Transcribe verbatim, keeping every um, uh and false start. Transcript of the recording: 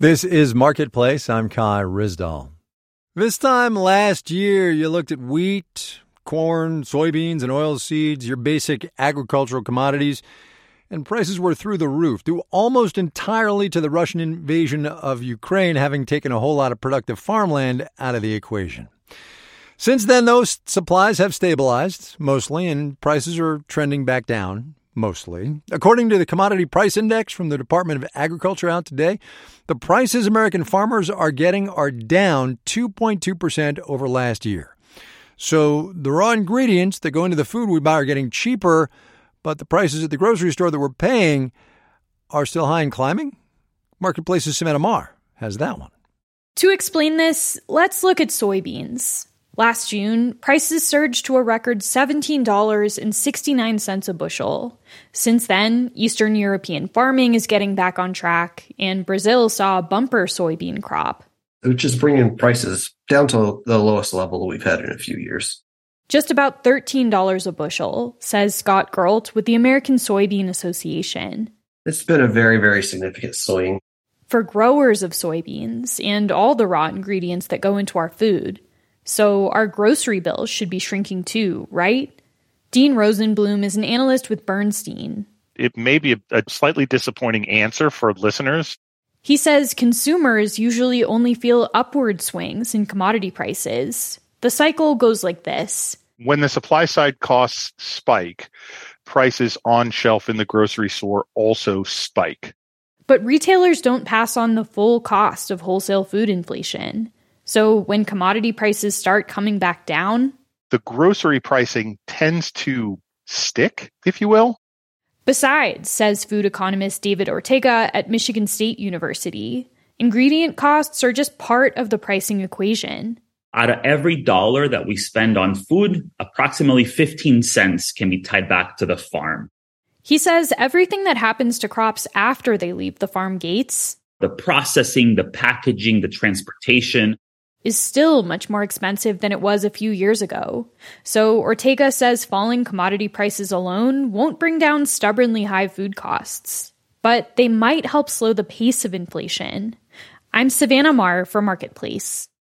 This is Marketplace. I'm Kai Ryssdal. This time last year, you looked at wheat, corn, soybeans, and oilseeds, your basic agricultural commodities, and prices were through the roof, due almost entirely to the Russian invasion of Ukraine having taken a whole lot of productive farmland out of the equation. Since then, those supplies have stabilized, mostly, and prices are trending back down, mostly. According to the Commodity Price Index from the Department of Agriculture out today, the prices American farmers are getting are down two point two percent over last year. So the raw ingredients that go into the food we buy are getting cheaper, but the prices at the grocery store that we're paying are still high and climbing? Marketplace's Samantha Marr has that one. To explain this, let's look at soybeans. Last June, prices surged to a record seventeen dollars and sixty-nine cents a bushel. Since then, Eastern European farming is getting back on track, and Brazil saw a bumper soybean crop. Which is bringing prices down to the lowest level we've had in a few years. Just about thirteen dollars a bushel, says Scott Gerlt with the American Soybean Association. It's been a very, very significant swing. For growers of soybeans and all the raw ingredients that go into our food. So our grocery bills should be shrinking too, right? Dean Rosenblum is an analyst with Bernstein. It may be a, a slightly disappointing answer for listeners. He says consumers usually only feel upward swings in commodity prices. The cycle goes like this. When the supply side costs spike, prices on shelf in the grocery store also spike. But retailers don't pass on the full cost of wholesale food inflation. So when commodity prices start coming back down, the grocery pricing tends to stick, if you will. Besides, says food economist David Ortega at Michigan State University, ingredient costs are just part of the pricing equation. Out of every dollar that we spend on food, approximately fifteen cents can be tied back to the farm. He says everything that happens to crops after they leave the farm gates, the processing, the packaging, the transportation, is still much more expensive than it was a few years ago. So Ortega says falling commodity prices alone won't bring down stubbornly high food costs, but they might help slow the pace of inflation. I'm Savannah Marr for Marketplace.